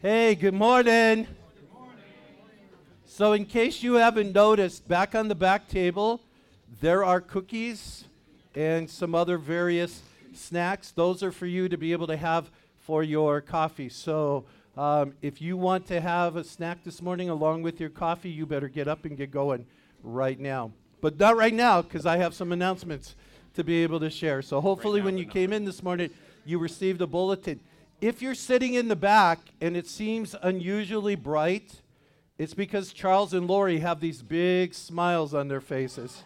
Hey, good morning. So in case you haven't noticed, back on the back table, there are cookies and some other various snacks. Those are for you to be able to have for your coffee. So if you want to have a snack this morning along with your coffee, you better get up and get going right now. But not right now, because I have some announcements to be able to share. So hopefully when you came in this morning, you received a bulletin. If you're sitting in the back and it seems unusually bright, it's because Charles and Lori have these big smiles on their faces.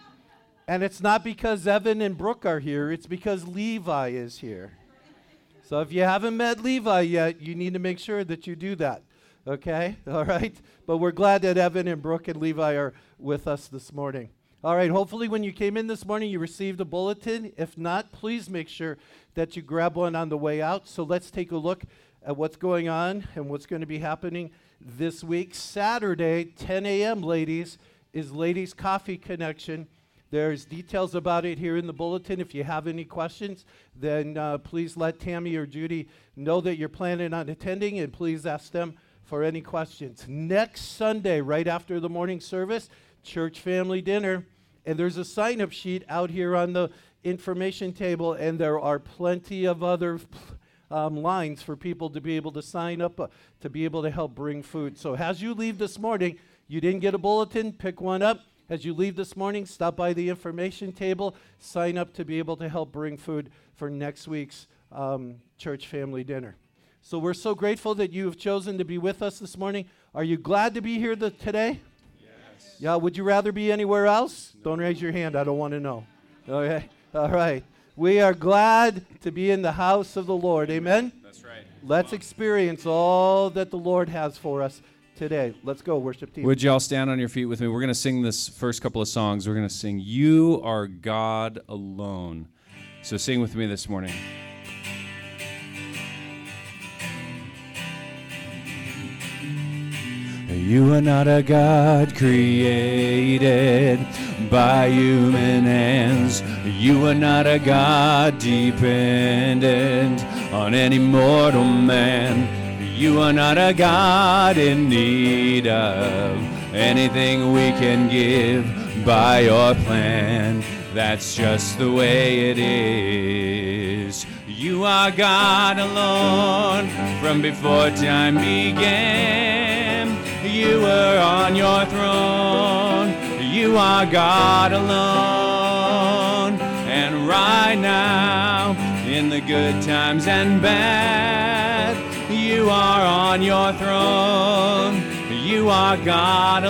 And it's not because Evan and Brooke are here, it's because Levi is here. So if you haven't met Levi yet, you need to make sure that you do that. Okay? All right? But we're glad that Evan and Brooke and Levi are with us this morning. All right, hopefully when you came in this morning, you received a bulletin. If not, please make sure that you grab one on the way out. So let's take a look at what's going on and what's going to be happening this week. Saturday, 10 a.m., ladies, is Ladies Coffee Connection. There's details about it here in the bulletin. If you have any questions, then please let Tammy or Judy know that you're planning on attending, and please ask them for any questions. Next Sunday, right after the morning service, church family dinner. And there's a sign-up sheet out here on the information table, and there are plenty of other lines for people to be able to sign up to be able to help bring food. So as you leave this morning, you didn't get a bulletin, pick one up. As you leave this morning, stop by the information table, sign up to be able to help bring food for next week's church family dinner. So we're so grateful that you have chosen to be with us this morning. Are you glad to be here today? Yeah, would you rather be anywhere else? No. Don't raise your hand. I don't want to know. Okay? All right. We are glad to be in the house of the Lord. Amen? That's right. Let's experience all that the Lord has for us today. Let's go, worship team. Would you all stand on your feet with me? We're going to sing this first couple of songs. We're going to sing, You Are God Alone. So sing with me this morning. You are not a God created by human hands. You are not a God dependent on any mortal man. You are not a God in need of anything we can give by your plan. That's just the way it is. You are God alone from before time began. You were on your throne. You are God alone. And right now, in the good times and bad, you are on your throne. You are God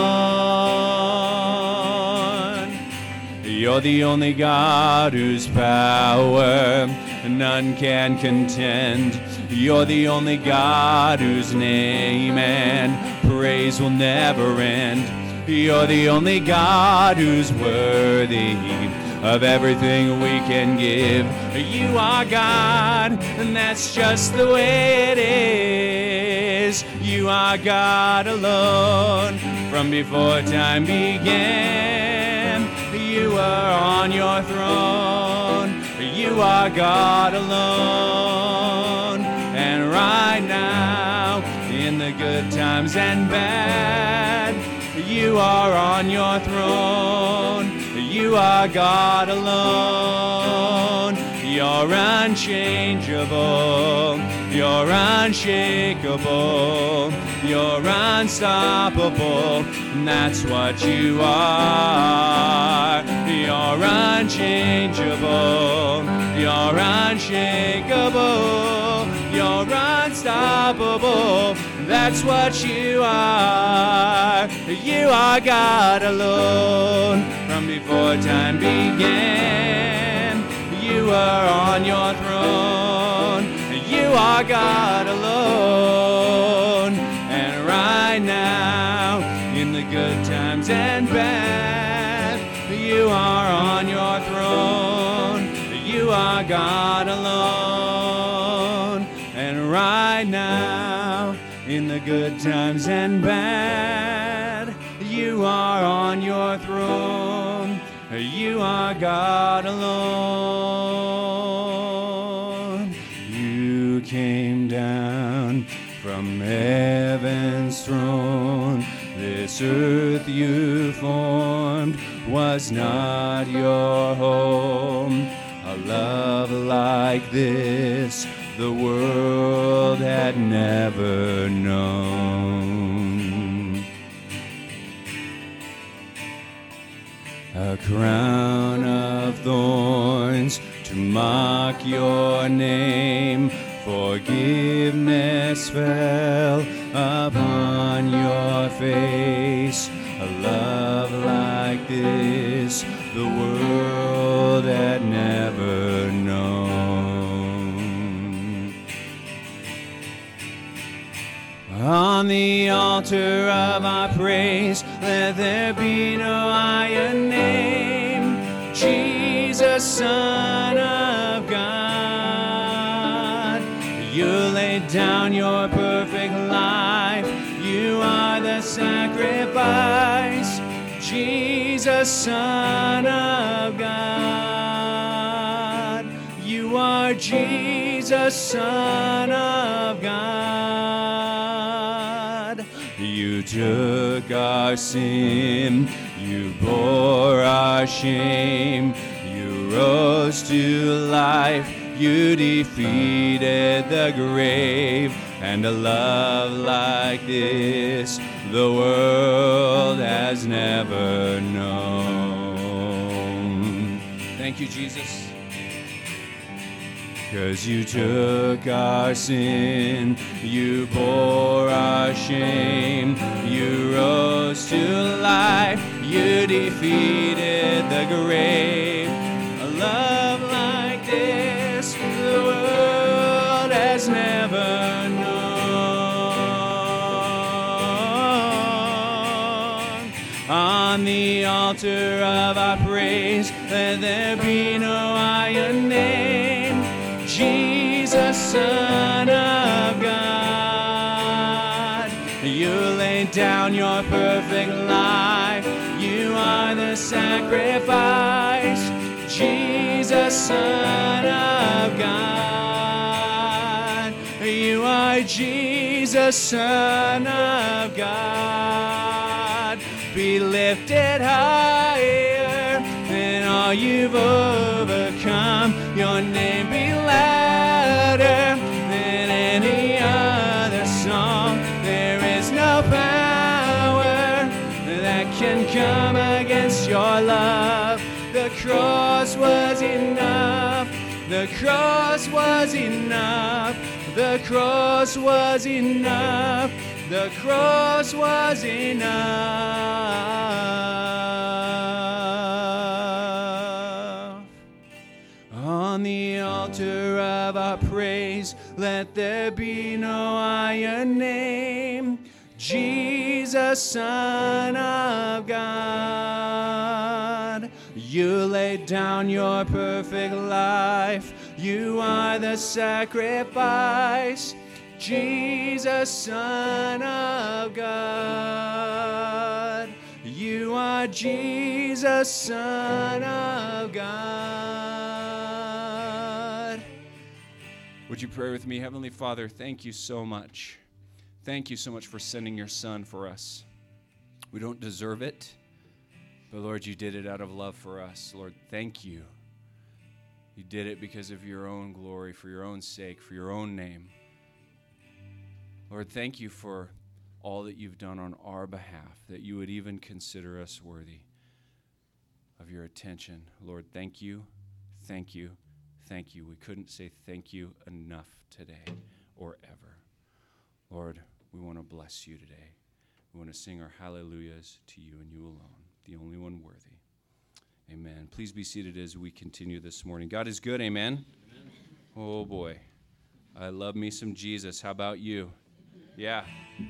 alone. You're the only God whose power none can contend. You're the only God whose name and praise will never end. You're the only God who's worthy of everything we can give. You are God, and that's just the way it is. You are God alone from before time began. You were on your throne. You are God alone. And right now, in the good times and bad, you are on your throne. You are God alone. You're unchangeable. You're unshakable. You're unstoppable. And that's what you are. You're unchangeable. You're unshakable. You're unstoppable. That's what you are. You are God alone from before time began. You are on your throne. You are God alone. And right now, in the good times and bad, you are on your throne. You are God alone. And right now, in the good times and bad, you are on your throne. You are God alone. You came down from From heaven's throne, this earth you formed was not your home. A love like this the world had never known. A crown of thorns to mock your name, forgiveness fell upon your face. A love like this the world had never known. On the altar of our praise, let there be no iron name. Jesus, Son of God, you laid down your perfect life. You are the sacrifice. Jesus, Son of God, you are Jesus, Son of God. You took our sin, you bore our shame, you rose to life, you defeated the grave, and a love like this the world has never known. Thank you, Jesus. 'Cause you took our sin, you bore our shame, you rose to life, you defeated the grave. A love like this the world has never known. On the altar of our praise, let there be no iron name. Jesus, Son of God, you laid down your perfect life. You are the sacrifice. Jesus, Son of God, you are Jesus, Son of God. Be lifted higher than all you've overcome. Your name be louder than any other song. There is no power that can come against your love. The cross was enough. The cross was enough. The cross was enough. The cross was enough. On the altar of our praise, let there be no iron name. Jesus, Son of God, you laid down your perfect life. You are the sacrifice. Jesus, Son of God, you are Jesus, Son of God. Would you pray with me? Heavenly Father, thank you so much. Thank you so much for sending your Son for us. We don't deserve it, but Lord, you did it out of love for us. Lord, thank you. You did it because of your own glory, for your own sake, for your own name. Lord, thank you for all that you've done on our behalf, that you would even consider us worthy of your attention. Lord, thank you, thank you, thank you. We couldn't say thank you enough today or ever. Lord, we want to bless you today. We want to sing our hallelujahs to you and you alone, the only one worthy. Amen. Please be seated as we continue this morning. God is good, amen? Amen. Oh, boy. I love me some Jesus. How about you? Yeah.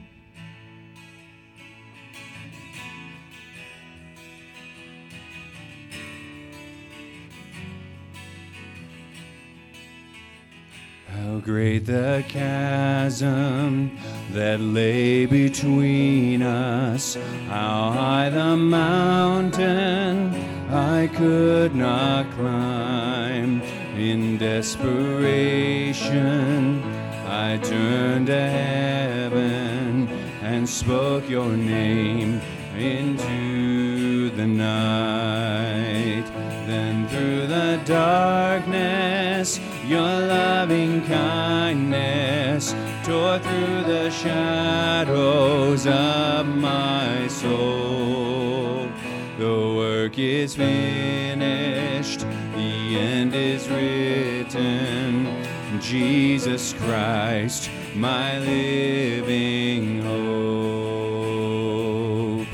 How great the chasm that lay between us, how high the mountain I could not climb. In desperation, I turned to heaven and spoke your name into the night. Then through the darkness, your loving kindness tore through the shadows of my soul. The work is finished, the end is written. Jesus Christ, my living hope.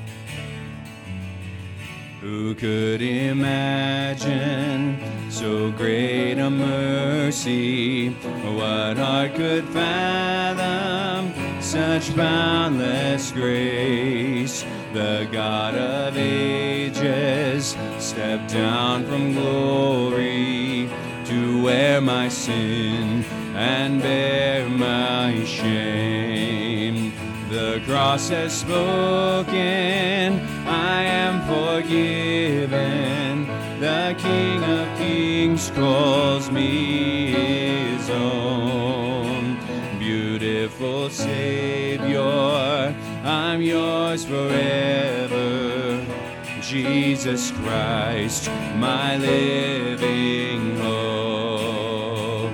Who could imagine so great a mercy? What heart could fathom such boundless grace? The God of ages stepped down from glory to wear my sin and bear my shame. The cross has spoken, I am forgiven. The King of Kings calls me his own. Beautiful Savior, I'm yours forever. Jesus Christ, my living hope.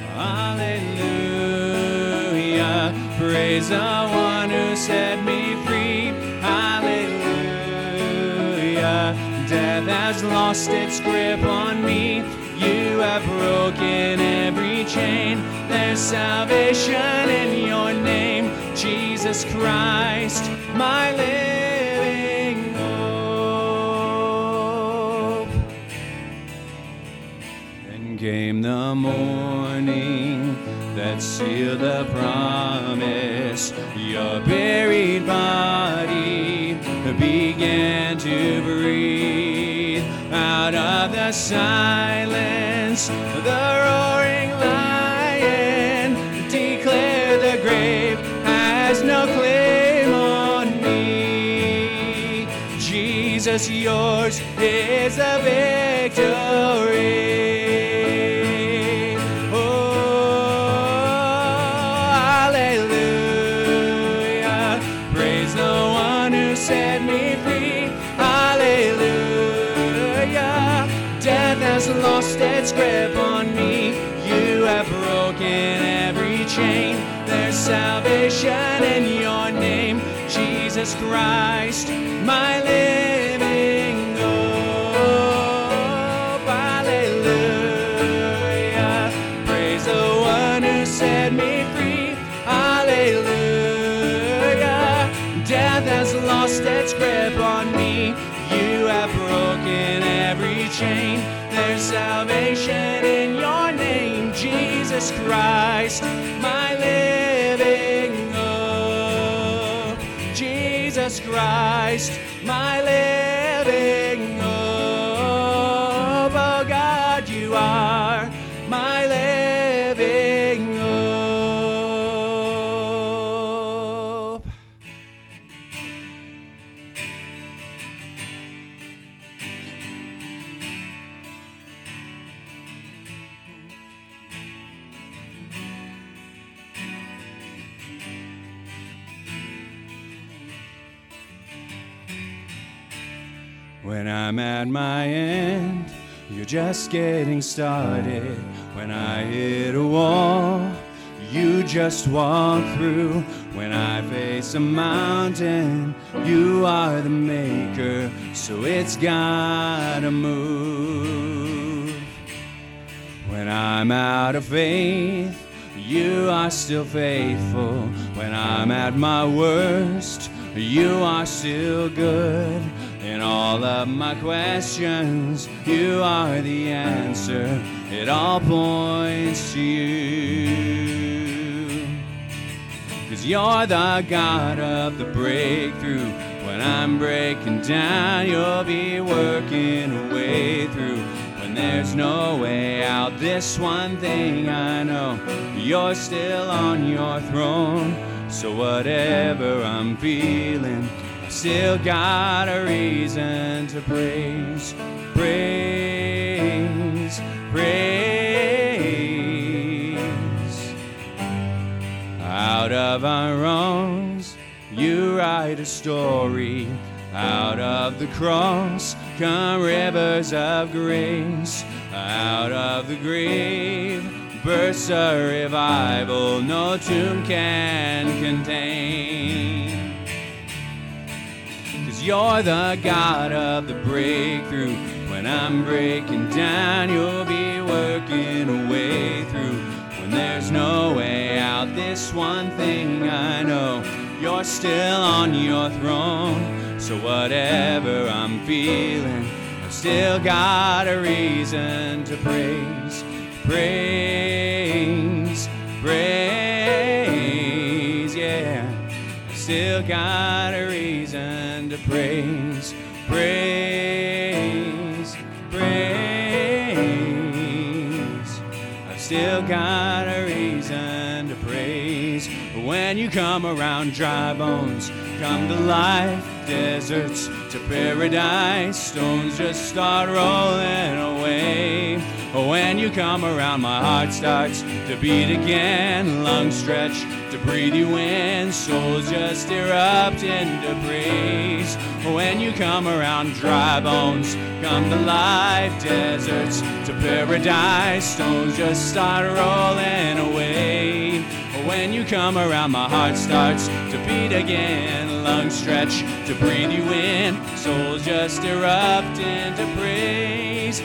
Hallelujah, praise the one who set me free. Hallelujah, death has lost its grip on me. You have broken every chain. There's salvation in your name, Jesus Christ, my living hope. Then came the morning that sealed the promise. Your buried body began to breathe. Out of the silence, the roaring lion declared the grave has no claim on me. Jesus, yours is the victory. Set me free, hallelujah. Death has lost its grip on me. You have broken every chain. There's salvation in your name, Jesus Christ, my living hope. Hallelujah. Praise the one who set me free, hallelujah. Death has lost its grip on me. You have broken every chain. There's salvation in your name, Jesus Christ, my living hope. Jesus Christ, my living hope. Oh God, you are my living hope. When I'm at my end, you're just getting started. When I hit a wall, you just walk through. When I face a mountain, you are the maker, so it's gotta move. When I'm out of faith, you are still faithful. When I'm at my worst, you are still good. In all of my questions, you are the answer. It all points to you. 'Cause you're the God of the breakthrough. When I'm breaking down, you'll be working a way through. When there's no way out, this one thing I know, you're still on your throne. So whatever I'm feeling, I've still got a reason to praise, praise, praise. Out of our wrongs, you write a story. Out of the cross come rivers of grace. Out of the grave bursts a revival no tomb can contain. 'Cause you're the God of the breakthrough. When I'm breaking down, you'll be working a way through. When there's no way out, this one thing I know, you're still on your throne. So whatever I'm feeling, I've still got a reason to praise. Praise, praise, yeah. I've still got a reason to praise. Praise, praise. I've still got a reason to praise. When you come around, dry bones come to life. Deserts to paradise, stones just start rolling away. When you come around, my heart starts to beat again. Lungs stretch to breathe you in, souls just erupt into praise. When you come around, dry bones come to life. Deserts to paradise, stones just start rolling away. When you come around, my heart starts to beat again. Lungs stretch to breathe you in, souls just erupt into praise.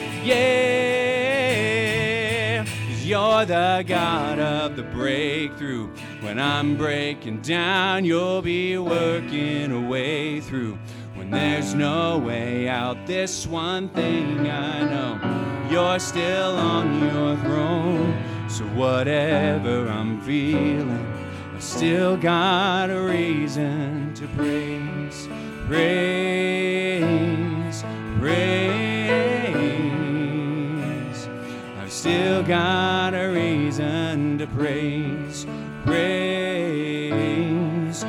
Yeah, 'cause you're the God of the breakthrough. When I'm breaking down, you'll be working a way through. When there's no way out, this one thing I know, you're still on your throne. So whatever I'm feeling, I've still got a reason to praise. Praise, praise. I've still got a reason to praise. Praise,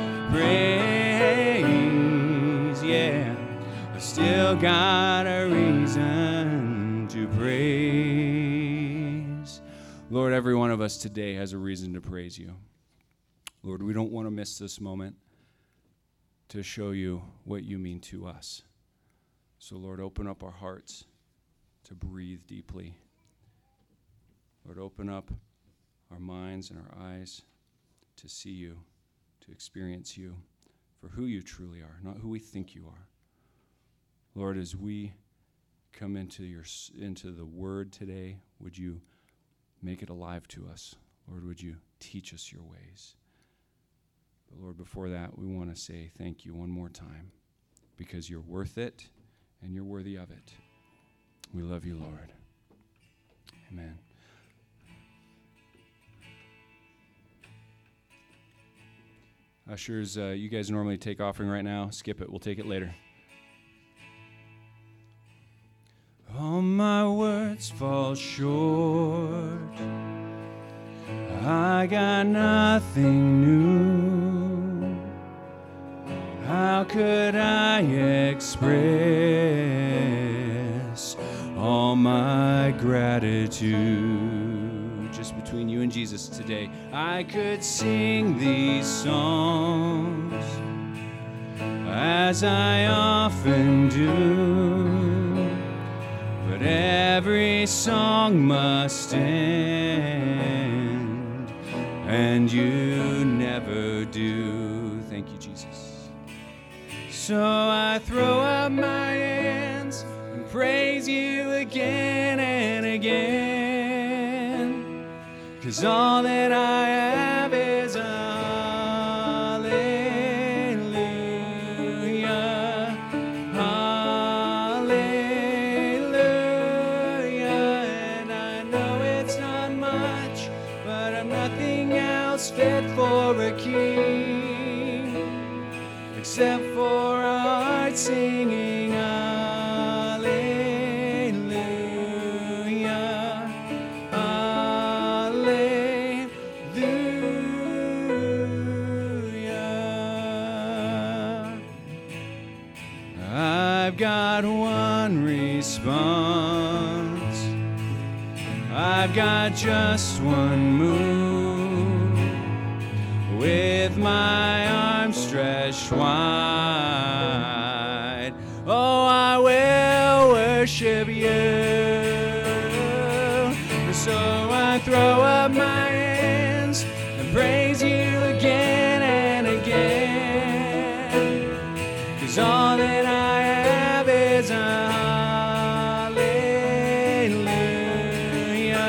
praise, yeah. I've still got a reason to praise. Lord, every one of us today has a reason to praise you. Lord, we don't want to miss this moment to show you what you mean to us. So, Lord, open up our hearts to breathe deeply. Lord, open up our minds and our eyes to see you, to experience you for who you truly are, not who we think you are. Lord, as we come into the word today, would you make it alive to us? Lord, would you teach us your ways? But Lord, before that, we want to say thank you one more time because you're worth it and you're worthy of it. We love you, Lord. Amen. Ushers, you guys normally take offering right now. Skip it. We'll take it later. All my words fall short. I got nothing new. How could I express all my gratitude? Just between you and Jesus today, I could sing these songs as I often do, but every song must end, and you never do. Thank you, Jesus. So I throw up my hands and praise you again and again, 'cause all that I have is a hallelujah, hallelujah. And I know it's not much, but I'm nothing else fit for a king except for a heart singing hallelujah, hallelujah. I've got one response, I've got just one move. with my arms stretched wide. Oh, I will worship you. So I throw up my hands and praise you again and again. 'Cause all that I have is a hallelujah.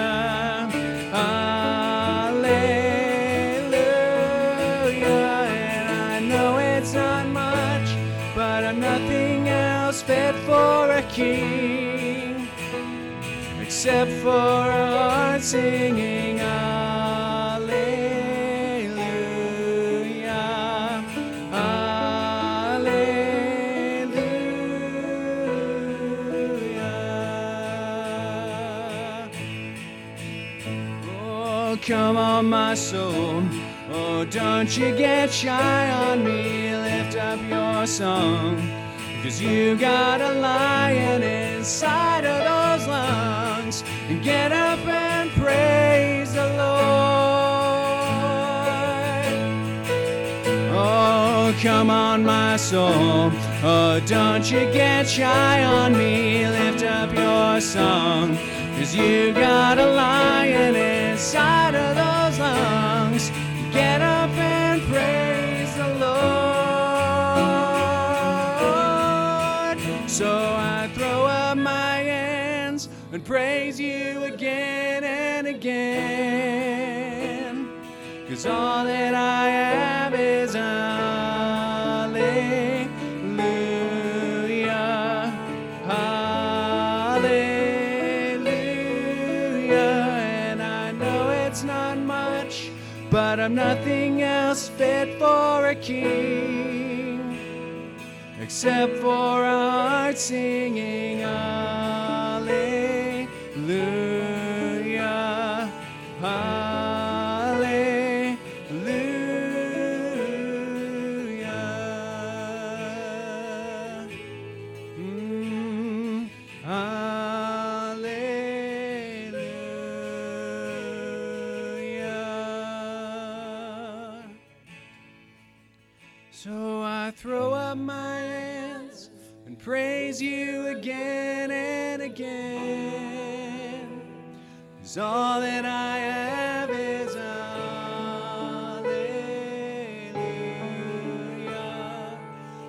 Hallelujah. And I know it's not much, but I'm nothing else fit for a king, except for a heart singing hallelujah, hallelujah. Oh, come on, my soul. Oh, don't you get shy on me. Lift up your song, 'cause you got a lion inside of those lungs. And get up and praise the Lord. Oh, come on, my soul. Oh, don't you get shy on me. Lift up your song, 'cause you got a lion inside of those lungs. Get up and praise the Lord. So I throw up my hands and praise you again and again. 'Cause all that I have is hallelujah, hallelujah. And I know it's not much, but I'm nothing else fit for a king, except for a heart singing hallelujah, hallelujah. Hallelujah. So I throw up my hands and praise you again and again. 'Cause all that I have is hallelujah,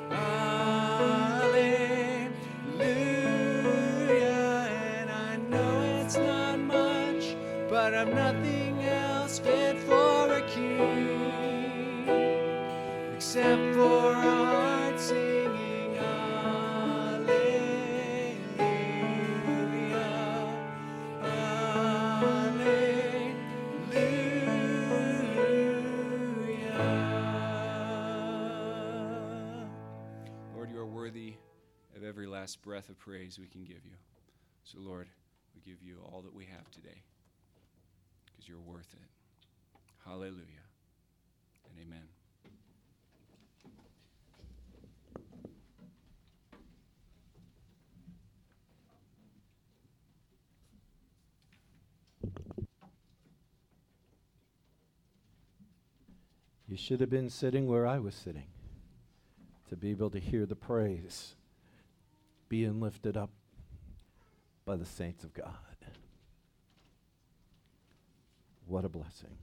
hallelujah. And I know it's not much, but I'm nothing else fit for a king, except for a heart singing hallelujah, hallelujah. Lord, you are worthy of every last breath of praise we can give you. So, Lord, we give you all that we have today, because you're worth it. Hallelujah and amen. You should have been sitting where I was sitting to be able to hear the praise being lifted up by the saints of God. What a blessing.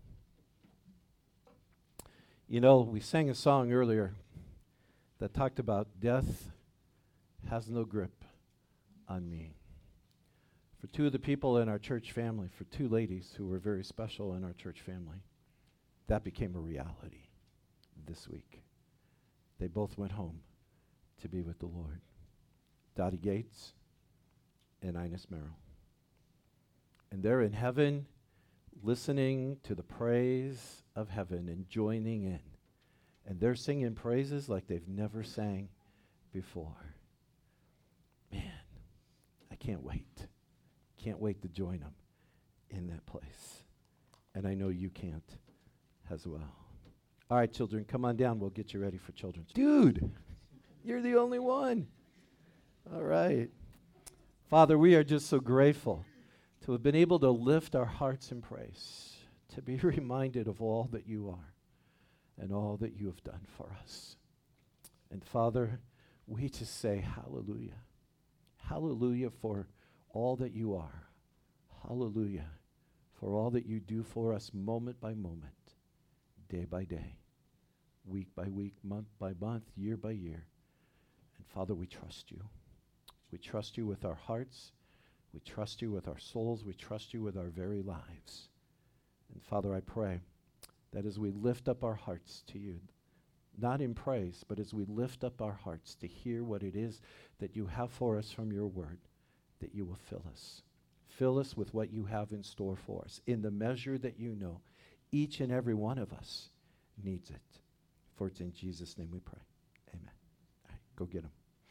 You know, we sang a song earlier that talked about death has no grip on me. For two of the people in our church family, for two ladies who were very special in our church family, that became a reality this week. They both went home to be with the Lord. Dottie Gates and Ines Merrill. And they're in heaven listening to the praise of heaven and joining in. And they're singing praises like they've never sang before. Man, I can't wait. Can't wait to join them in that place. And I know you can't as well. All right, children, come on down. We'll get you ready for children's. Dude, you're the only one. All right. Father, we are just so grateful to have been able to lift our hearts in praise, to be reminded of all that you are. and all that you have done for us. And Father, we just say hallelujah. Hallelujah for all that you are. Hallelujah for all that you do for us moment by moment, day by day, week by week, month by month, year by year. And Father, we trust you. We trust you with our hearts. We trust you with our souls. We trust you with our very lives. And Father, I pray that as we lift up our hearts to you, not in praise, but as we lift up our hearts to hear what it is that you have for us from your word, that you will fill us. Fill us with what you have in store for us, in the measure that you know. Each and every one of us needs it. For it's in Jesus' name we pray. Amen. All right, go get him.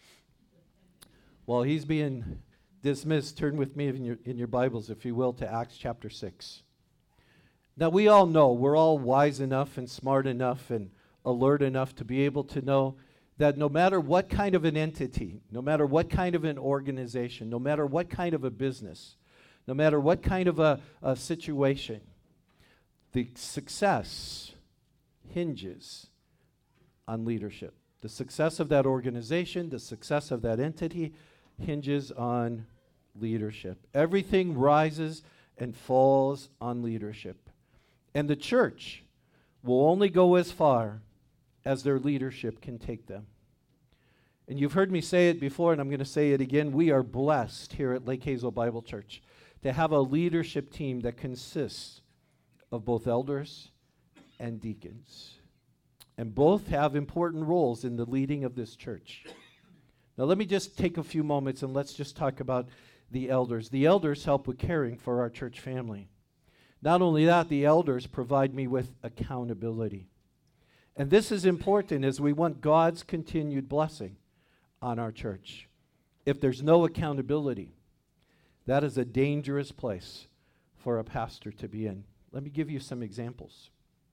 While he's being dismissed, turn with me in your Bibles, if you will, to Acts chapter 6. Now, we all know, we're all wise enough and smart enough and alert enough to be able to know that no matter what kind of an entity, no matter what kind of an organization, no matter what kind of a business, no matter what kind of a situation, the success hinges on leadership. The success of that organization, the success of that entity hinges on leadership. Everything rises and falls on leadership. And the church will only go as far as their leadership can take them. And you've heard me say it before, and I'm going to say it again. We are blessed here at Lake Hazel Bible Church to have a leadership team that consists of both elders and deacons. And both have important roles in the leading of this church. Now let me just take a few moments and let's just talk about the elders. The elders help with caring for our church family. Not only that, the elders provide me with accountability. And this is important as we want God's continued blessing on our church. If there's no accountability, that is a dangerous place for a pastor to be in. Let me give you some examples.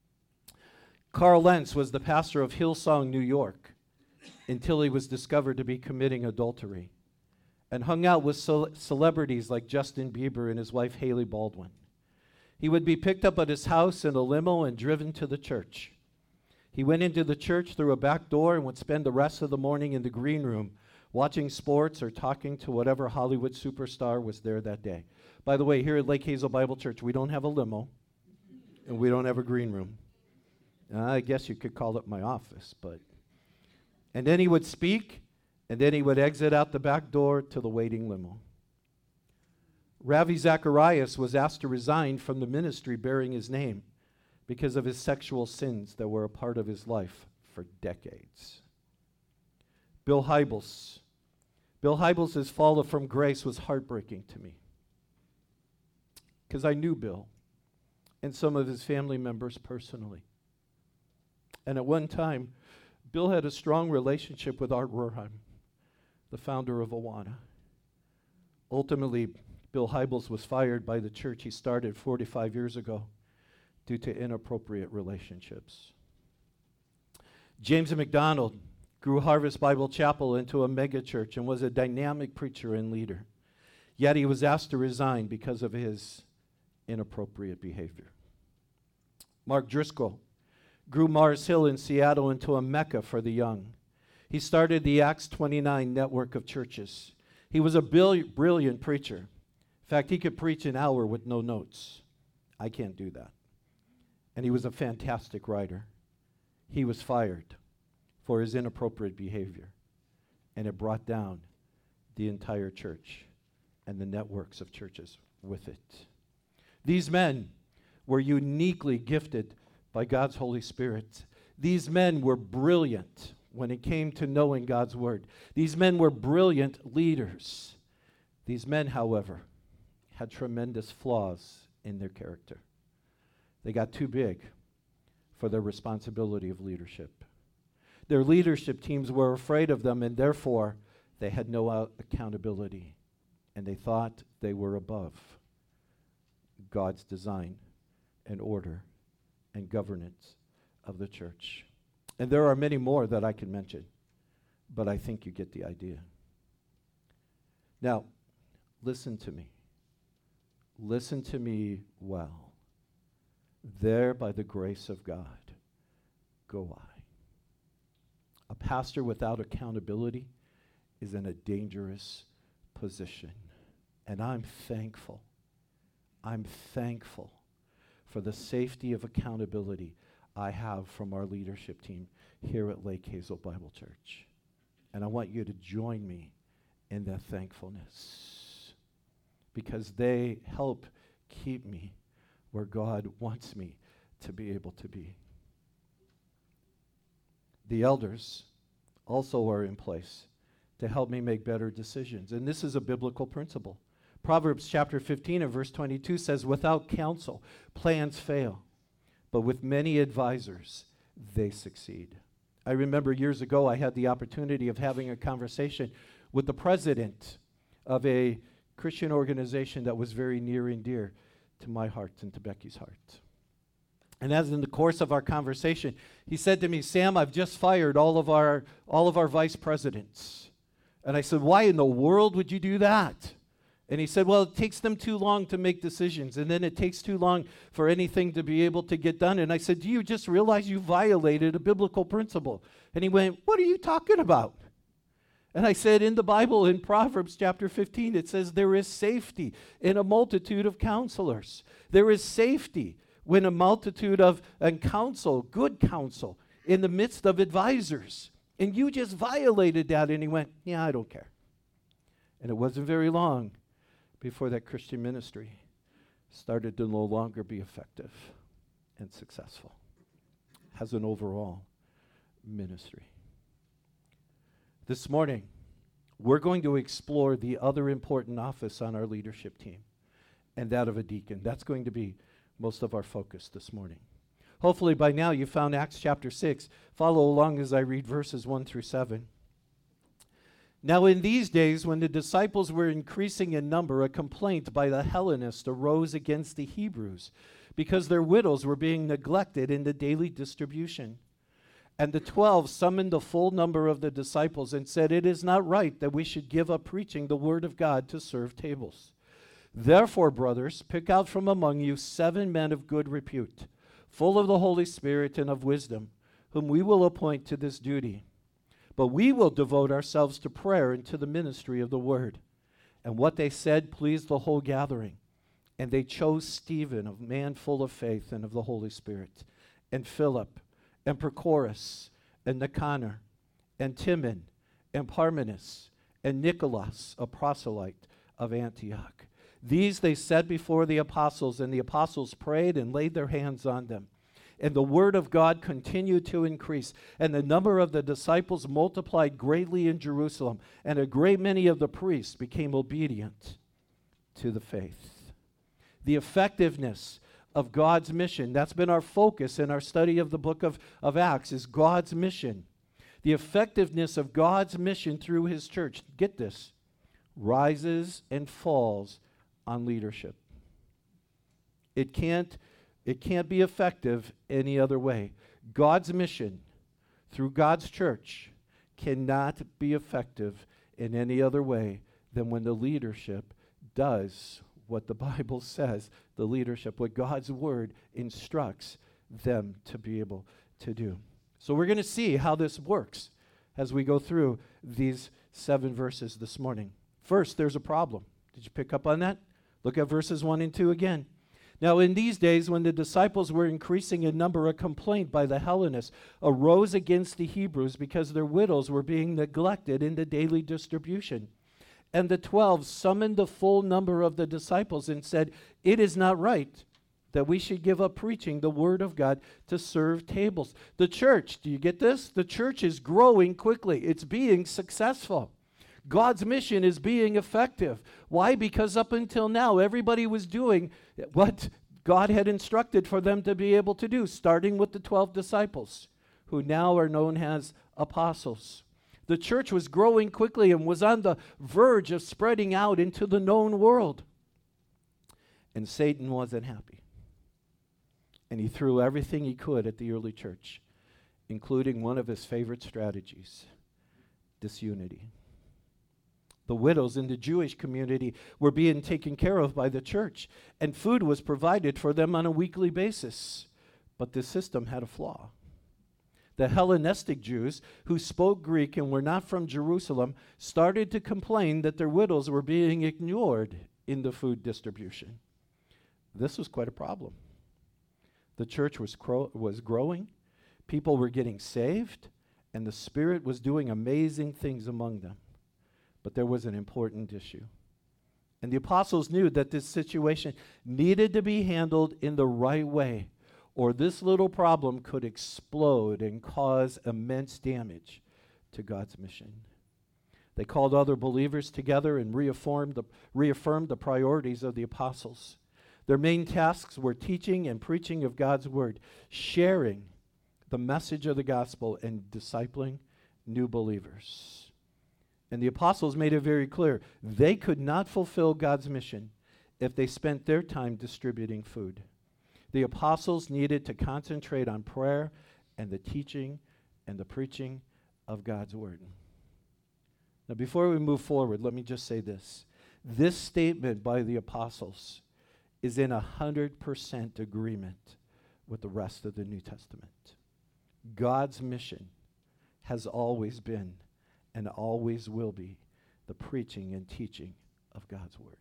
Carl Lentz was the pastor of Hillsong, New York, until he was discovered to be committing adultery and hung out with celebrities like Justin Bieber and his wife Haley Baldwin. He would be picked up at his house in a limo and driven to the church. He went into the church through a back door and would spend the rest of the morning in the green room watching sports or talking to whatever Hollywood superstar was there that day. By the way, here at Lake Hazel Bible Church, we don't have a limo and we don't have a green room. I guess you could call it my office, but... And then he would speak, and then he would exit out the back door to the waiting limo. Ravi Zacharias was asked to resign from the ministry bearing his name because of his sexual sins that were a part of his life for decades. Bill Hybels. Bill Hybels' fall from grace was heartbreaking to me because I knew Bill and some of his family members personally. And at one time, Bill had a strong relationship with Art Rohrheim, the founder of Awana. Ultimately, Bill Hybels was fired by the church he started 45 years ago due to inappropriate relationships. James McDonald grew Harvest Bible Chapel into a megachurch and was a dynamic preacher and leader. Yet he was asked to resign because of his inappropriate behavior. Mark Driscoll grew Mars Hill in Seattle into a mecca for the young. He started the Acts 29 network of churches. He was a brilliant preacher. In fact, he could preach an hour with no notes. I can't do that. And he was a fantastic writer. He was fired for his inappropriate behavior, and it brought down the entire church and the networks of churches with it. These men were uniquely gifted by God's Holy Spirit. These men were brilliant when it came to knowing God's Word. These men were brilliant leaders. These men, however, had tremendous flaws in their character. They got too big for their responsibility of leadership. Their leadership teams were afraid of them, and therefore they had no accountability, and they thought they were above God's design and order and governance of the church. And there are many more that I can mention, but I think you get the idea. Now, listen to me. Listen to me well. There, by the grace of God, go I. A pastor without accountability is in a dangerous position. And I'm thankful for the safety of accountability I have from our leadership team here at Lake Hazel Bible Church. And I want you to join me in that thankfulness, because they help keep me where God wants me to be able to be. The elders also are in place to help me make better decisions. And this is a biblical principle. Proverbs chapter 15 and verse 22 says, without counsel, plans fail, but with many advisors, they succeed. I remember years ago, I had the opportunity of having a conversation with the president of a Christian organization that was very near and dear to my heart and to Becky's heart. And as in the course of our conversation, he said to me, Sam, I've just fired all of our vice presidents. And I said, why in the world would you do that? And he said, well, it takes them too long to make decisions, and then it takes too long for anything to be able to get done. And I said, do you just realize you violated a biblical principle? And he went, what are you talking about? And I said, in the Bible, in Proverbs chapter 15, it says there is safety in a multitude of counselors. There is safety when a multitude of counsel, good counsel, in the midst of advisors. And you just violated that. And he went, yeah, I don't care. And it wasn't very long before that Christian ministry started to no longer be effective and successful as an overall ministry. This morning, we're going to explore the other important office on our leadership team, and that of a deacon. That's going to be most of our focus this morning. Hopefully by now you found Acts chapter 6. Follow along as I read verses 1 through 7. Now in these days, when the disciples were increasing in number, a complaint by the Hellenists arose against the Hebrews, because their widows were being neglected in the daily distribution. And the 12 summoned the full number of the disciples and said, it is not right that we should give up preaching the word of God to serve tables. Therefore, brothers, pick out from among you 7 men of good repute, full of the Holy Spirit and of wisdom, whom we will appoint to this duty. But we will devote ourselves to prayer and to the ministry of the word. And what they said pleased the whole gathering. And they chose Stephen, a man full of faith and of the Holy Spirit, and Philip, and Prochorus, and Nicanor, and Timon, and Parmenas, and Nicholas, a proselyte of Antioch. These they set before the apostles, and the apostles prayed and laid their hands on them. And the word of God continued to increase, and the number of the disciples multiplied greatly in Jerusalem, and a great many of the priests became obedient to the faith. The effectiveness of God's mission, that's been our focus in our study of the book of Acts, is God's mission. The effectiveness of God's mission through his church, get this, rises and falls on leadership. It can't be effective any other way. God's mission through God's church cannot be effective in any other way than when the leadership does what the Bible says, the leadership, what God's word instructs them to be able to do. So we're going to see how this works as we go through these 7 verses this morning. First, there's a problem. Did you pick up on that? Look at verses 1 and 2 again. Now in these days, when the disciples were increasing in number, a complaint by the Hellenists arose against the Hebrews because their widows were being neglected in the daily distribution. And the 12 summoned the full number of the disciples and said, it is not right that we should give up preaching the word of God to serve tables. The church, do you get this? The church is growing quickly. It's being successful. God's mission is being effective. Why? Because up until now, everybody was doing what God had instructed for them to be able to do, starting with the 12 disciples, who now are known as apostles. The church was growing quickly and was on the verge of spreading out into the known world. And Satan wasn't happy. And he threw everything he could at the early church, including one of his favorite strategies, disunity. The widows in the Jewish community were being taken care of by the church, and food was provided for them on a weekly basis. But the system had a flaw. The Hellenistic Jews, who spoke Greek and were not from Jerusalem, started to complain that their widows were being ignored in the food distribution. This was quite a problem. The church was growing, people were getting saved, and the Spirit was doing amazing things among them. But there was an important issue. And the apostles knew that this situation needed to be handled in the right way, or this little problem could explode and cause immense damage to God's mission. They called other believers together and reaffirmed the priorities of the apostles. Their main tasks were teaching and preaching of God's word, sharing the message of the gospel, and discipling new believers. And the apostles made it very clear they could not fulfill God's mission if they spent their time distributing food. The apostles needed to concentrate on prayer and the teaching and the preaching of God's word. Now, before we move forward, let me just say this. This statement by the apostles is in 100% agreement with the rest of the New Testament. God's mission has always been and always will be the preaching and teaching of God's word.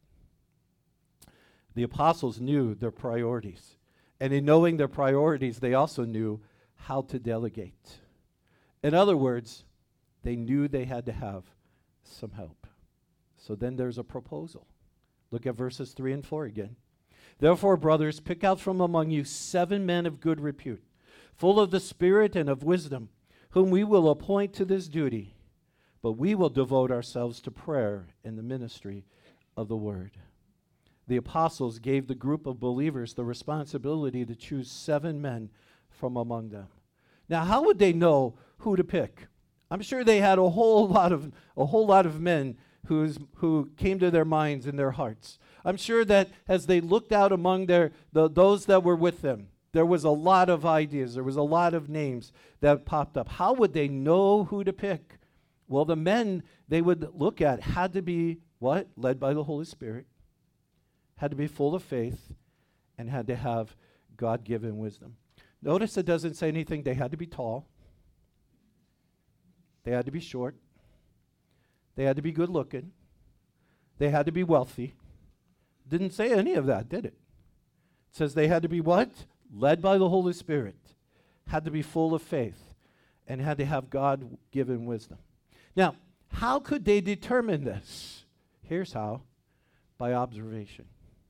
The apostles knew their priorities, and in knowing their priorities, they also knew how to delegate. In other words, they knew they had to have some help. So then there's a proposal. Look at verses 3 and 4 again. Therefore, brothers, pick out from among you 7 men of good repute, full of the Spirit and of wisdom, whom we will appoint to this duty, but we will devote ourselves to prayer and the ministry of the word. The apostles gave the group of believers the responsibility to choose 7 men from among them. Now, how would they know who to pick? I'm sure they had a whole lot of men who came to their minds and their hearts. I'm sure that as they looked out among those that were with them, there was a lot of ideas. There was a lot of names that popped up. How would they know who to pick? Well, the men they would look at had to be what? Led by the Holy Spirit, had to be full of faith, and had to have God-given wisdom. Notice it doesn't say anything. They had to be tall. They had to be short. They had to be good-looking. They had to be wealthy. Didn't say any of that, did it? It says they had to be what? Led by the Holy Spirit. Had to be full of faith. And had to have God-given wisdom. Now, how could they determine this? Here's how. By observation.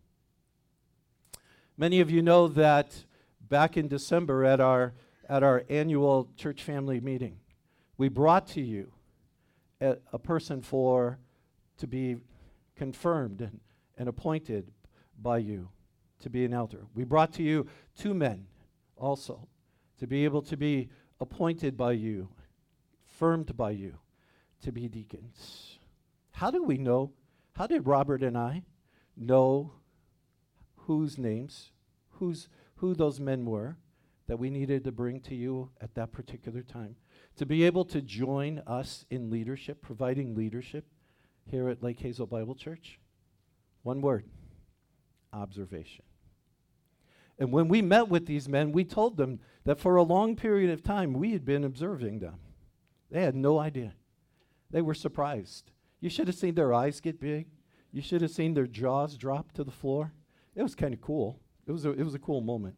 Many of you know that back in December at our annual church family meeting, we brought to you a person to be confirmed and appointed by you to be an elder. We brought to you 2 men also to be able to be appointed by you, affirmed by you to be deacons. How do we know? How did Robert and I know whose names, who those men were that we needed to bring to you at that particular time? To be able to join us in leadership, providing leadership here at Lake Hazel Bible Church? One word: observation. And when we met with these men, we told them that for a long period of time we had been observing them. They had no idea. They were surprised. You should have seen their eyes get big. You should have seen their jaws drop to the floor. It was kind of cool. It was a cool moment.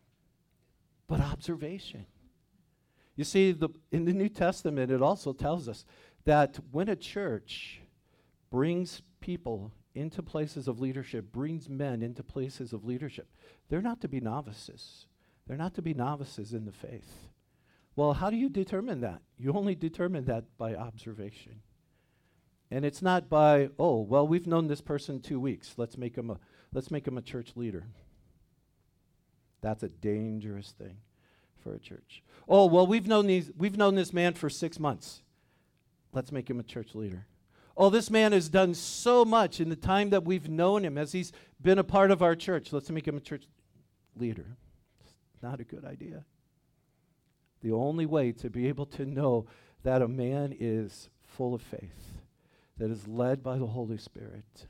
But observation. You see, in the New Testament, it also tells us that when a church brings people into places of leadership, brings men into places of leadership, they're not to be novices. They're not to be novices in the faith. Well, how do you determine that? You only determine that by observation. And it's not by, oh, well, we've known this person 2 weeks. Let's make him a church leader. That's a dangerous thing for a church. Oh, well, we've known this man for 6 months. Let's make him a church leader. Oh, this man has done so much in the time that we've known him as he's been a part of our church. Let's make him a church leader. It's not a good idea. The only way to be able to know that a man is full of faith, that is led by the Holy Spirit,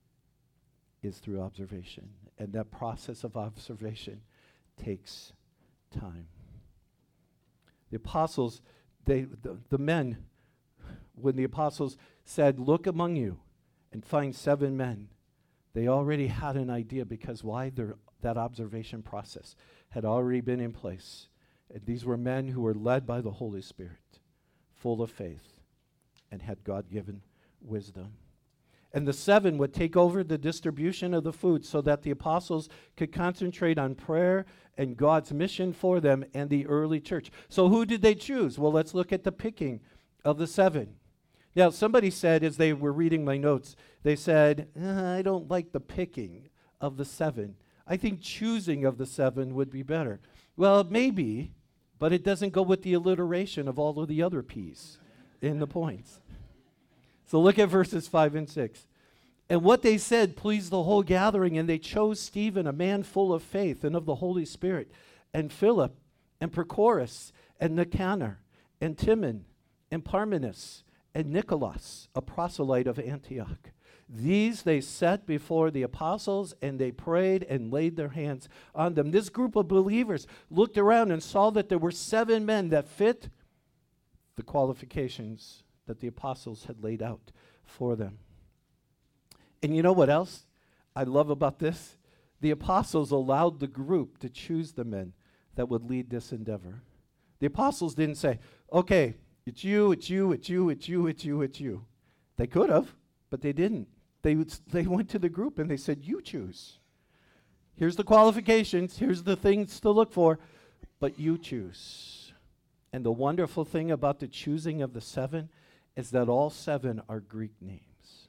is through observation. And that process of observation takes time. The apostles, the men, when the apostles said, look among you and find 7 men, they already had an idea because why? That observation process had already been in place. And these were men who were led by the Holy Spirit, full of faith, and had God-given wisdom. And the 7 would take over the distribution of the food so that the apostles could concentrate on prayer and God's mission for them and the early church. So who did they choose? Well, let's look at the picking of the 7. Now, somebody said, as they were reading my notes, they said, I don't like the picking of the 7. I think choosing of the 7 would be better. Well, maybe, but it doesn't go with the alliteration of all of the other P's in the points. So look at verses 5 and 6. And what they said pleased the whole gathering, and they chose Stephen, a man full of faith and of the Holy Spirit, and Philip, and Prochorus, and Nicanor, and Timon, and Parmenas, and Nicholas, a proselyte of Antioch. These they set before the apostles, and they prayed and laid their hands on them. This group of believers looked around and saw that there were 7 men that fit the qualifications that the apostles had laid out for them. And you know what else I love about this? The apostles allowed the group to choose the men that would lead this endeavor. The apostles didn't say, okay, it's you, it's you, it's you, it's you, it's you, it's you. They could have, but they didn't. They went to the group and they said, you choose. Here's the qualifications, here's the things to look for, but you choose. And the wonderful thing about the choosing of the 7 is that all 7 are Greek names.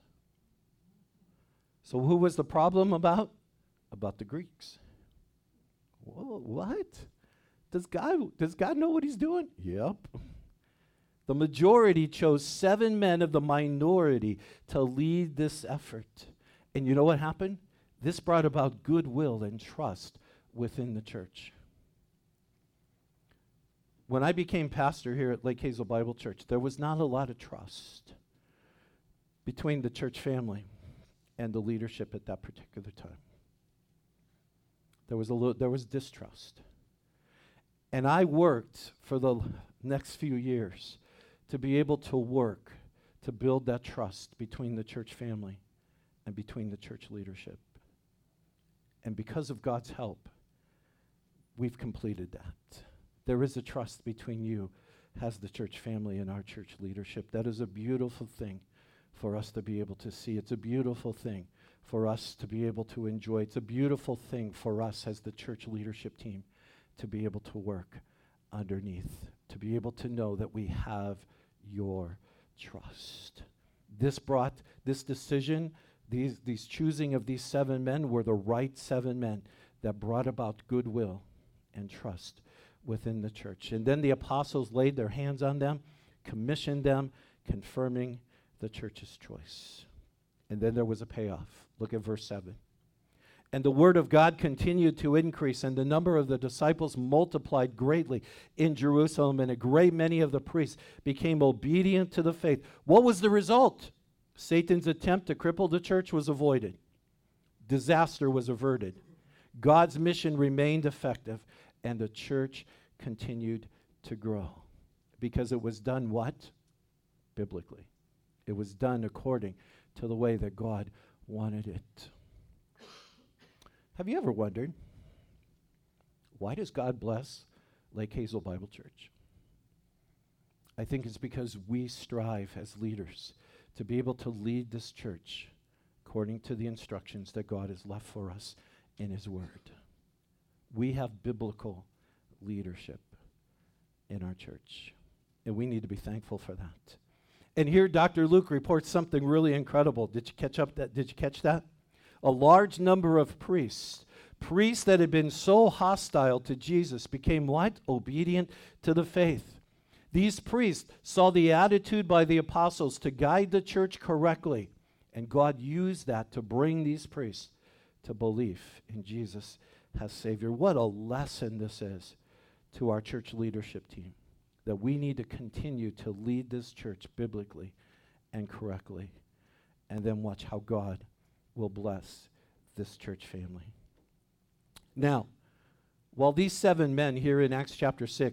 So who was the problem about? About the Greeks. Whoa, what? Does God know what he's doing? Yep. The majority chose 7 men of the minority to lead this effort. And you know what happened? This brought about goodwill and trust within the church. When I became pastor here at Lake Hazel Bible Church, there was not a lot of trust between the church family and the leadership at that particular time. There was distrust. And I worked for the next few years to be able to work to build that trust between the church family and between the church leadership. And because of God's help, we've completed that. There is a trust between you as the church family and our church leadership. That is a beautiful thing for us to be able to see. It's a beautiful thing for us to be able to enjoy. It's a beautiful thing for us as the church leadership team to be able to work underneath, to be able to know that we have your trust. This decision, these choosing of these 7 men were the right 7 men that brought about goodwill and trust within the church. And then the apostles laid their hands on them, commissioned them, confirming the church's choice. And then there was a payoff. Look at verse 7. And the word of God continued to increase, and the number of the disciples multiplied greatly in Jerusalem, and a great many of the priests became obedient to the faith. What was the result? Satan's attempt to cripple the church was avoided. Disaster was averted. God's mission remained effective, and the church continued to grow. Because it was done what? Biblically. It was done according to the way that God wanted it. Have you ever wondered, why does God bless Lake Hazel Bible Church? I think it's because we strive as leaders to be able to lead this church according to the instructions that God has left for us in his word. We have biblical leadership in our church, and we need to be thankful for that. And here Dr. Luke reports something really incredible. Did you catch that? A large number of priests that had been so hostile to Jesus became what? Obedient to the faith. These priests saw the attitude by the apostles to guide the church correctly, and God used that to bring these priests to belief in Jesus as Savior. What a lesson this is to our church leadership team, that we need to continue to lead this church biblically and correctly, and then watch how God will bless this church family. Now, while these 7 men here in Acts chapter 6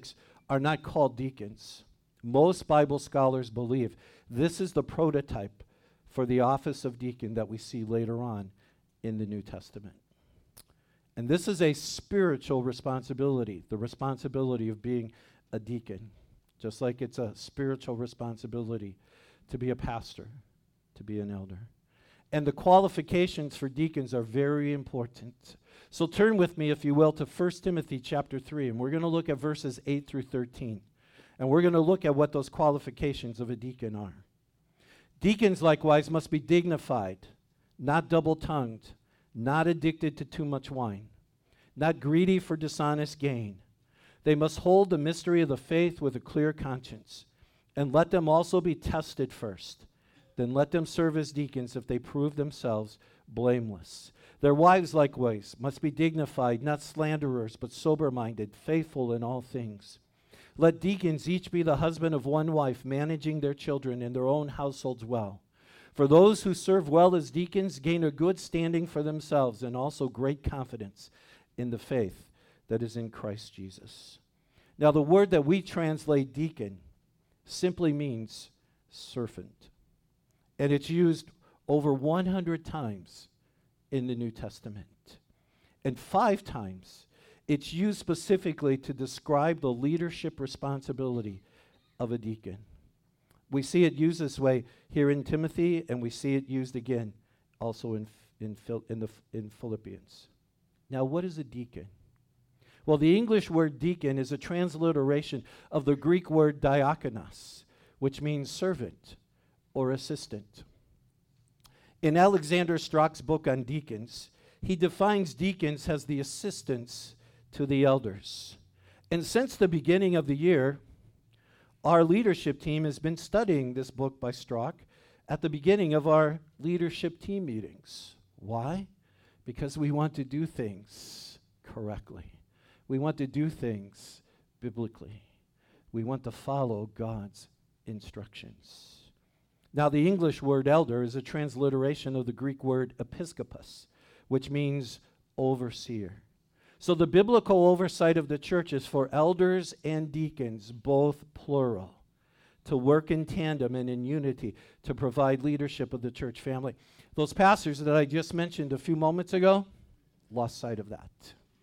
are not called deacons. Most Bible scholars believe this is the prototype for the office of deacon that we see later on in the New Testament. And this is a spiritual responsibility, the responsibility of being a deacon, just like it's a spiritual responsibility to be a pastor, to be an elder. And the qualifications for deacons are very important. So turn with me, if you will, to 1 Timothy chapter 3, and we're going to look at verses 8 through 13. And we're going to look at what those qualifications of a deacon are. Deacons, likewise, must be dignified, not double-tongued, not addicted to too much wine, not greedy for dishonest gain. They must hold the mystery of the faith with a clear conscience, and let them also be tested first. Then let them serve as deacons if they prove themselves blameless. Their wives, likewise, must be dignified, not slanderers, but sober-minded, faithful in all things. Let deacons each be the husband of one wife, managing their children and their own households well. For those who serve well as deacons gain a good standing for themselves and also great confidence in the faith that is in Christ Jesus. Now, the word that we translate deacon simply means servant. And it's used over 100 times in the New Testament. And 5 times it's used specifically to describe the leadership responsibility of a deacon. We see it used this way here in Timothy, and we see it used again also in Philippians. Now, what is a deacon? Well, the English word deacon is a transliteration of the Greek word diakonos, which means servant or assistant. In Alexander Strock's book on deacons, he defines deacons as the assistants to the elders. And since the beginning of the year, our leadership team has been studying this book by Strock at the beginning of our leadership team meetings. Why? Because we want to do things correctly. We want to do things biblically. We want to follow God's instructions. Now, the English word elder is a transliteration of the Greek word episkopos, which means overseer. So the biblical oversight of the church is for elders and deacons, both plural, to work in tandem and in unity to provide leadership of the church family. Those pastors that I just mentioned a few moments ago lost sight of that.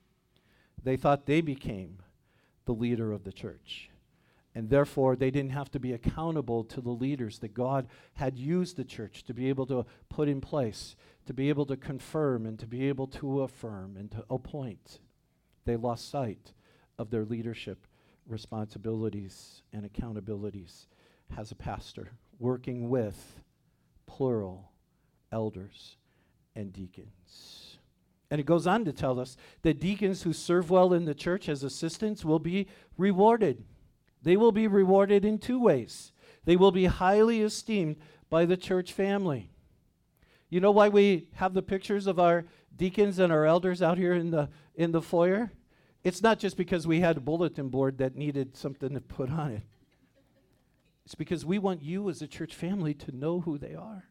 They thought they became the leader of the church. And therefore, they didn't have to be accountable to the leaders that God had used the church to be able to put in place, to be able to confirm and to be able to affirm and to appoint. They lost sight of their leadership responsibilities and accountabilities as a pastor, working with plural elders and deacons. And it goes on to tell us that deacons who serve well in the church as assistants will be rewarded. They will be rewarded in 2 ways. They will be highly esteemed by the church family. You know why we have the pictures of our deacons and our elders out here in the foyer? It's not just because we had a bulletin board that needed something to put on it. It's because we want you as a church family to know who they are.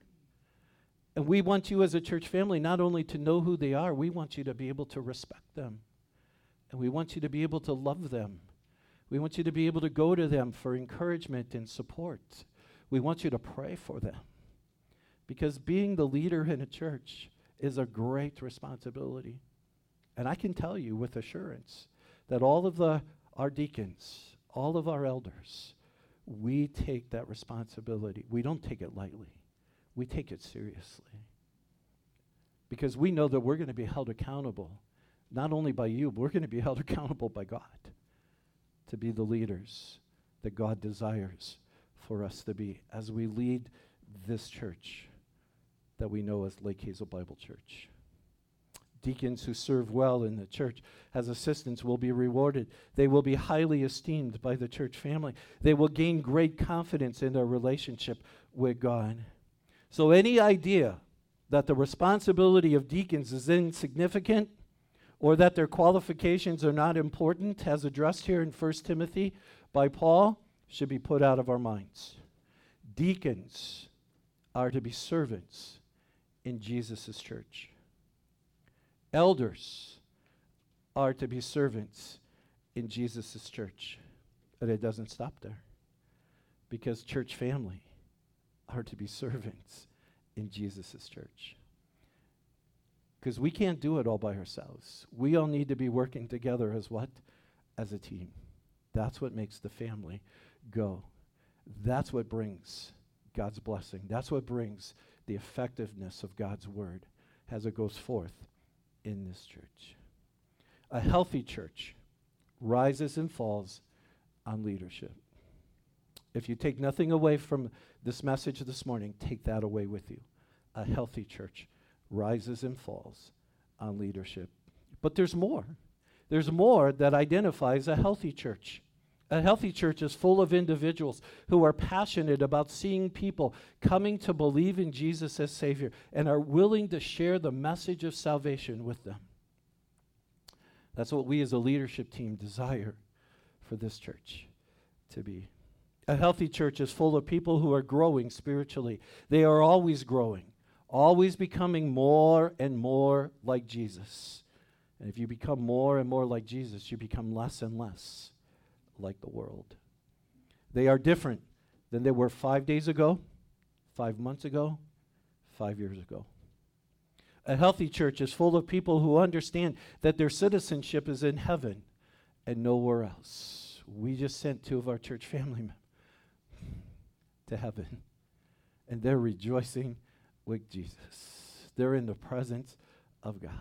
And we want you as a church family not only to know who they are, we want you to be able to respect them. And we want you to be able to love them. We want you to be able to go to them for encouragement and support. We want you to pray for them. Because being the leader in a church is a great responsibility. And I can tell you with assurance that all of our deacons, all of our elders, we take that responsibility. We don't take it lightly. We take it seriously. Because we know that we're going to be held accountable, not only by you, but we're going to be held accountable by God to be the leaders that God desires for us to be as we lead this church that we know as Lake Hazel Bible Church. Deacons who serve well in the church as assistants will be rewarded. They will be highly esteemed by the church family. They will gain great confidence in their relationship with God. So any idea that the responsibility of deacons is insignificant or that their qualifications are not important, as addressed here in 1 Timothy by Paul, should be put out of our minds. Deacons are to be servants in Jesus' church. Elders are to be servants in Jesus' church. But it doesn't stop there, because church family are to be servants in Jesus' church. Because we can't do it all by ourselves. We all need to be working together as what? As a team. That's what makes the family go. That's what brings God's blessing. That's what brings the effectiveness of God's word as it goes forth in this church. A healthy church rises and falls on leadership. If you take nothing away from this message this morning, take that away with you. A healthy church rises and falls on leadership. But there's more. There's more that identifies a healthy church. A healthy church is full of individuals who are passionate about seeing people coming to believe in Jesus as Savior and are willing to share the message of salvation with them. That's what we as a leadership team desire for this church to be. A healthy church is full of people who are growing spiritually. They are always growing, always becoming more and more like Jesus. And if you become more and more like Jesus, you become less and less like the world. They are different than they were 5 days ago, 5 months ago, 5 years ago. A healthy church is full of people who understand that their citizenship is in heaven and nowhere else. We just sent 2 of our church family members to heaven, and they're rejoicing with Jesus. They're in the presence of God.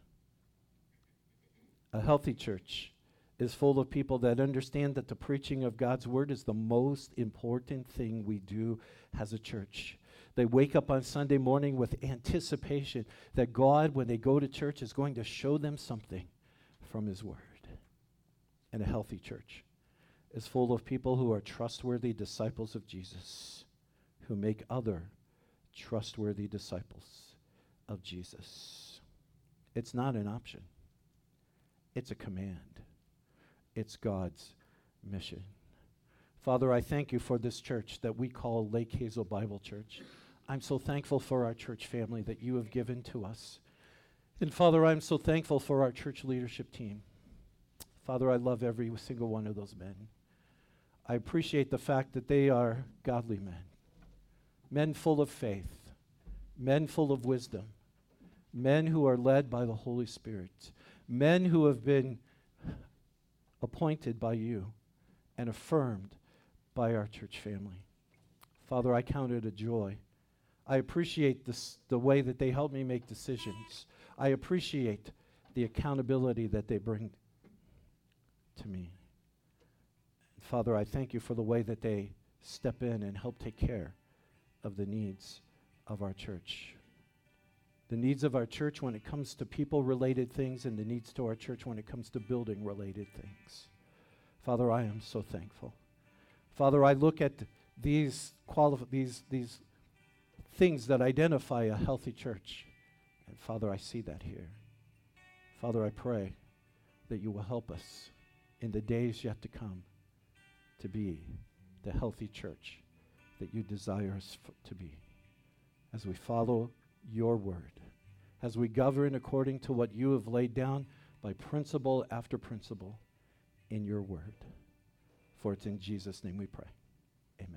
A healthy church is full of people that understand that the preaching of God's word is the most important thing we do as a church. They wake up on Sunday morning with anticipation that God, when they go to church, is going to show them something from his word. And a healthy church is full of people who are trustworthy disciples of Jesus, who make other trustworthy disciples of Jesus. It's not an option. It's a command. It's God's mission. Father, I thank you for this church that we call Lake Hazel Bible Church. I'm so thankful for our church family that you have given to us. And Father, I'm so thankful for our church leadership team. Father, I love every single one of those men. I appreciate the fact that they are godly men, men full of faith, men full of wisdom, men who are led by the Holy Spirit, men who have been appointed by you and affirmed by our church family. Father, I count it a joy. I appreciate the way that they help me make decisions. I appreciate the accountability that they bring to me. Father, I thank you for the way that they step in and help take care of the needs of our church. The needs of our church when it comes to people-related things, and the needs to our church when it comes to building-related things. Father, I am so thankful. Father, I look at these things that identify a healthy church, and Father, I see that here. Father, I pray that you will help us in the days yet to come to be the healthy church that you desire us to be, as we follow your word, as we govern according to what you have laid down by principle after principle in your word. For it's in Jesus' name we pray. Amen.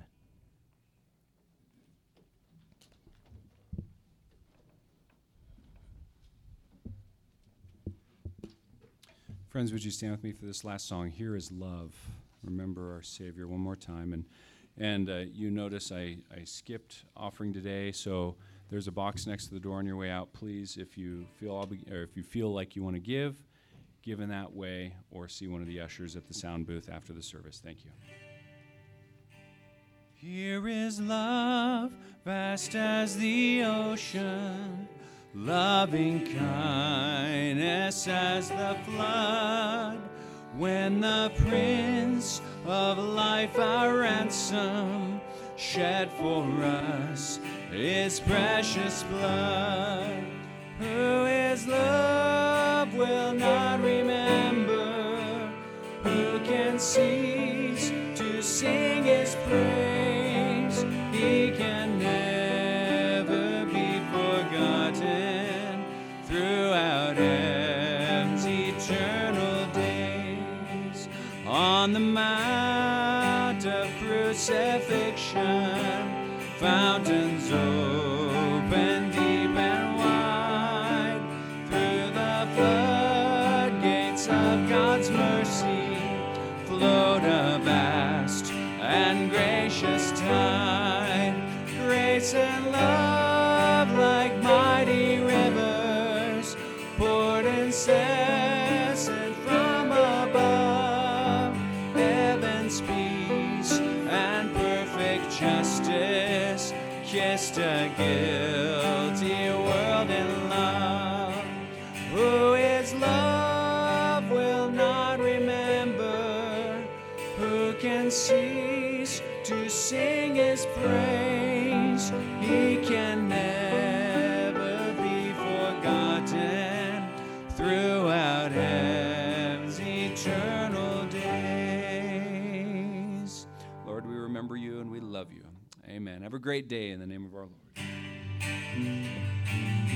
Friends, would you stand with me for this last song? Here is Love. Remember our Savior one more time. And you notice I skipped offering today, so there's a box next to the door on your way out. Please, if you feel like you want to give in that way, or see one of the ushers at the sound booth after the service. Thank you. Here is love, vast as the ocean, loving kindness as the flood. When the Prince of Life, our ransom, shed for us his precious blood. Who is love will not remember, who can cease to sing his praise. He can never be forgotten throughout eons eternal days. On the mountain fountains open deep and wide, through the floodgates of God's mercy flowed a vast and gracious tide. Grace and love like mighty rivers poured incessant from above. Heaven's peace and perfect justice kissed a guilty world in love. Who is love will not remember, who can cease to sing his praise. He can never be forgotten throughout heaven's eternal days. Lord, we remember you and we love you. Amen. Have a great day in the name of our Lord.